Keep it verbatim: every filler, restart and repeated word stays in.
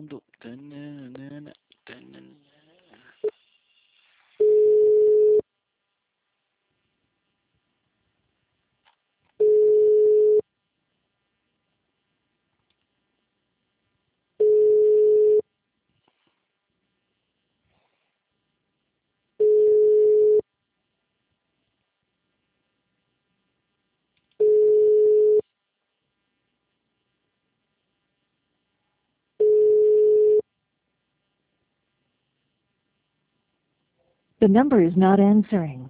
mundo. Tanana, tanana. The number is not answering.